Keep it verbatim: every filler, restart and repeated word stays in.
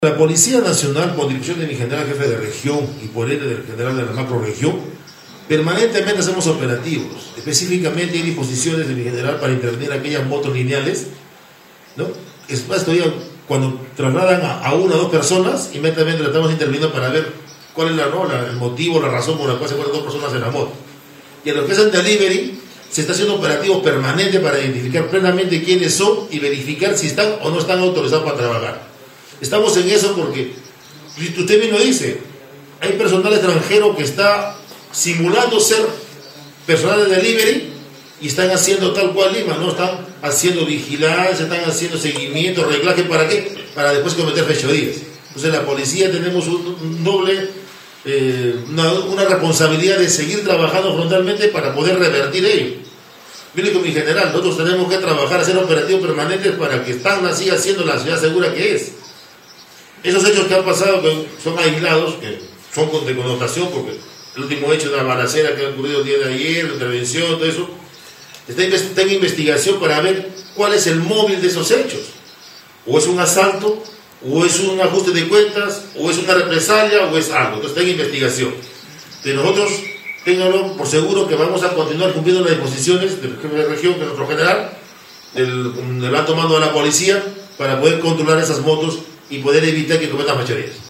La Policía Nacional, por dirección de mi general jefe de región y por ende del general de la macroregión, permanentemente hacemos operativos. Específicamente hay disposiciones de mi general para intervenir aquellas motos lineales, ¿no? Es más, todavía cuando trasladan a, a una o dos personas, inmediatamente estamos interviniendo para ver cuál es la, ¿no? la, el motivo, la razón por la cual se encuentran dos personas en la moto. Y en lo que es el delivery, se está haciendo operativos permanentes para identificar plenamente quiénes son y verificar si están o no están autorizados para trabajar. Estamos en eso porque, usted mismo dice, hay personal extranjero que está simulando ser personal de delivery y están haciendo tal cual Lima, ¿no? Están haciendo vigilancia, están haciendo seguimiento, reglaje, ¿para qué? Para después cometer fechorías. Entonces la policía tenemos un, un doble, eh, una, una responsabilidad de seguir trabajando frontalmente para poder revertir ello. Mire con mi general, nosotros tenemos que trabajar, hacer operativos permanentes para que están así haciendo la ciudad segura que es. Esos hechos que han pasado, que son aislados, que son de connotación, porque el último hecho de la balacera que ha ocurrido el día de ayer, la intervención, todo eso, está, está en investigación para ver cuál es el móvil de esos hechos. O es un asalto, o es un ajuste de cuentas, o es una represalia, o es algo. Entonces está en investigación. Pero nosotros, ténganlo por seguro que vamos a continuar cumpliendo las disposiciones del jefe de región, de nuestro general, del, del alto mando de la policía, para poder controlar esas motos y poder evitar que cometan fechorías.